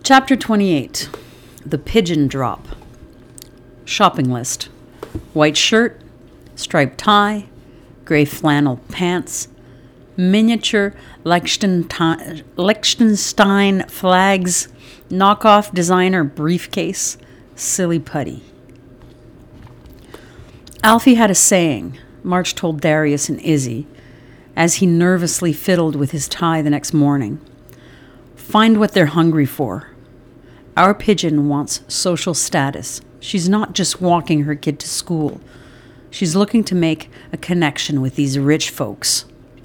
Chapter 28. The Pigeon Drop. Shopping list. White shirt, striped tie, gray flannel pants, miniature Liechtenstein flags, knockoff designer briefcase, silly putty. Alfie had a saying, March told Darius and Izzy, as he nervously fiddled with his tie the next morning. Find what they're hungry for. Our pigeon wants social status. She's not just walking her kid to school. She's looking to make a connection with these rich folks.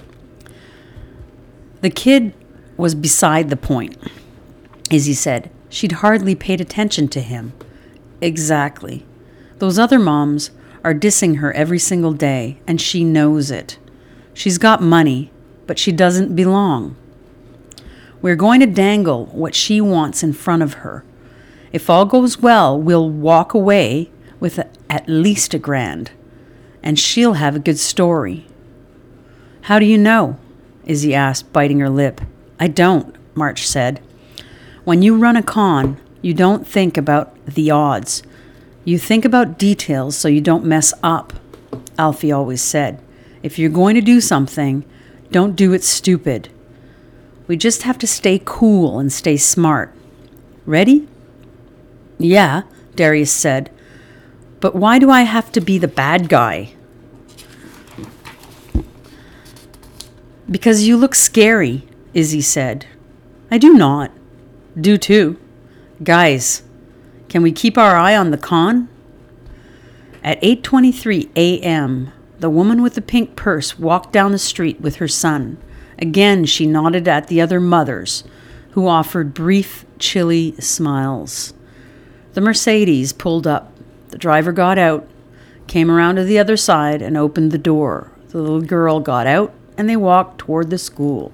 The kid was beside the point. Izzy said she'd hardly paid attention to him. Exactly. Those other moms are dissing her every single day, and she knows it. She's got money, but she doesn't belong. We're going to dangle what she wants in front of her. If all goes well, we'll walk away with at least $1,000, and she'll have a good story. How do you know? Izzy asked, biting her lip. I don't, March said. When you run a con, you don't think about the odds. You think about details so you don't mess up, Alfie always said. If you're going to do something, don't do it stupid. We just have to stay cool and stay smart. Ready? Yeah, Darius said. But why do I have to be the bad guy? Because you look scary, Izzy said. I do not. Do too. Guys, can we keep our eye on the con? At 8:23 a.m., the woman with the pink purse walked down the street with her son. Again, she nodded at the other mothers, who offered brief, chilly smiles. The Mercedes pulled up. The driver got out, came around to the other side, and opened the door. The little girl got out, and they walked toward the school.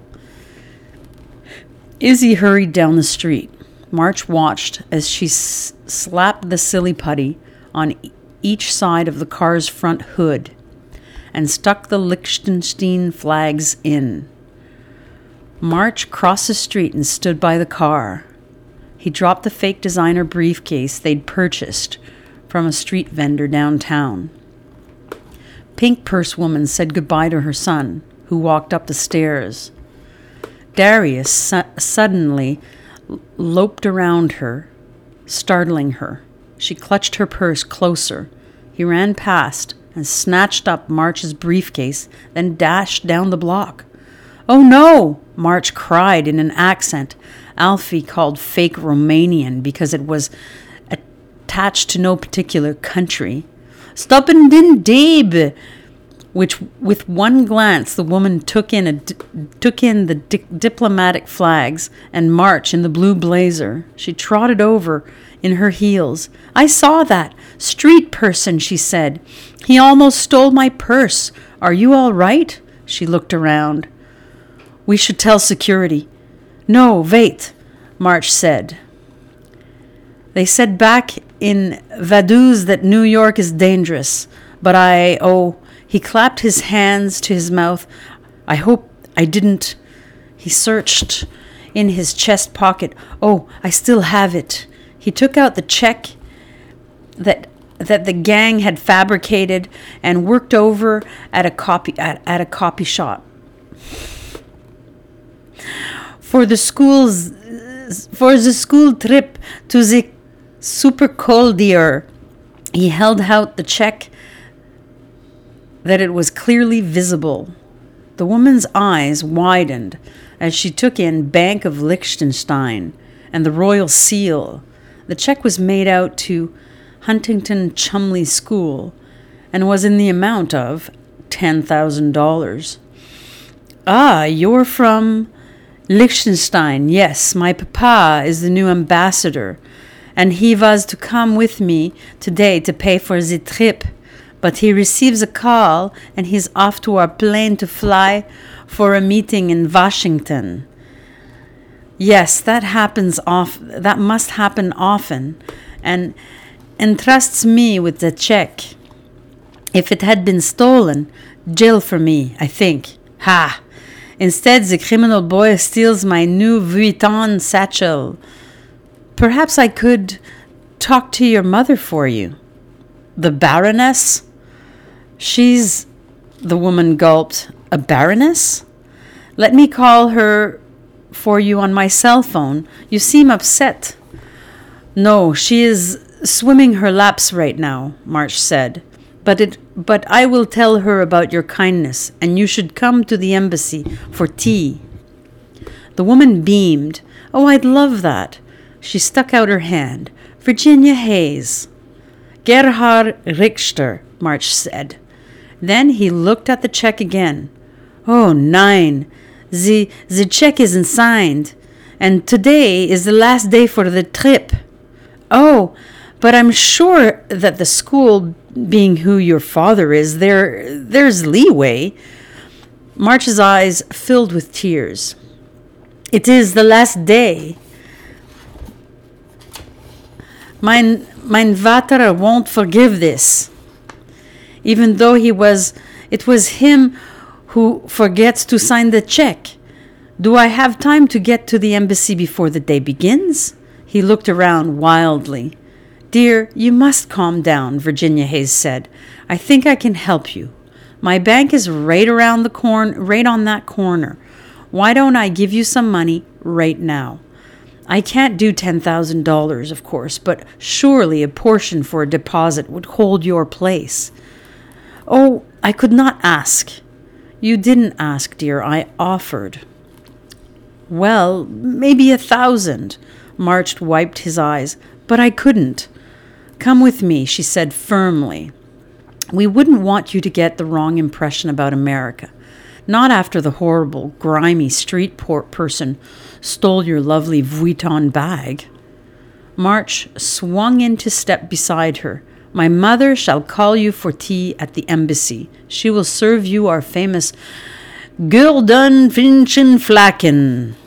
Izzy hurried down the street. March watched as she slapped the silly putty on each side of the car's front hood and stuck the Liechtenstein flags in. March crossed the street and stood by the car. He dropped the fake designer briefcase they'd purchased from a street vendor downtown. Pink Purse Woman said goodbye to her son, who walked up the stairs. Darius suddenly loped around her, startling her. She clutched her purse closer. He ran past and snatched up March's briefcase, then dashed down the block. Oh no! March cried in an accent Alfie called fake Romanian because it was attached to no particular country. Stop and din Dabe! Which, with one glance, the woman took in the diplomatic flags and March in the blue blazer. She trotted over in her heels. I saw that. Street person, she said. He almost stole my purse. Are you all right? She looked around. We should tell security. No, wait, March said. They said back in Vaduz that New York is dangerous, but he clapped his hands to his mouth. I hope I didn't. He searched in his chest pocket. Oh, I still have it. He took out the check that the gang had fabricated and worked over at a copy shop. For the school trip to the Superkoldier, he held out the check that it was clearly visible. The woman's eyes widened as she took in Bank of Liechtenstein and the Royal Seal. The check was made out to Huntington Chumley School and was in the amount of $10,000. Ah, you're from Liechtenstein. Yes, my papa is the new ambassador, and he was to come with me today to pay for the trip. But he receives a call, and he's off to our plane to fly for a meeting in Washington. Yes, that must happen often, and entrusts me with the check. If it had been stolen, jail for me, I think. Ha! Instead, the criminal boy steals my new Vuitton satchel. Perhaps I could talk to your mother for you. The Baroness? The woman gulped. A Baroness? Let me call her for you on my cell phone. You seem upset. No, she is swimming her laps right now, March said. But I will tell her about your kindness, and you should come to the embassy for tea. The woman beamed. Oh, I'd love that. She stuck out her hand. Virginia Hayes. Gerhard Richter, March said. Then he looked at the check again. Oh, nein. The check isn't signed, and today is the last day for the trip. Oh, but I'm sure that the school, being who your father is, there's leeway. March's eyes filled with tears. It is the last day. Mein Vater won't forgive this. Even though it was him who forgets to sign the check. Do I have time to get to the embassy before the day begins? He looked around wildly. Dear, you must calm down, Virginia Hayes said. I think I can help you. My bank is right on that corner. Why don't I give you some money right now? I can't do $10,000, of course, but surely a portion for a deposit would hold your place. Oh, I could not ask. You didn't ask, dear. I offered. Well, maybe 1,000. March wiped his eyes. But I couldn't. Come with me, she said firmly. We wouldn't want you to get the wrong impression about America. Not after the horrible, grimy street person stole your lovely Vuitton bag. March swung into step beside her. My mother shall call you for tea at the embassy. She will serve you our famous Gulden Finchen Flacken.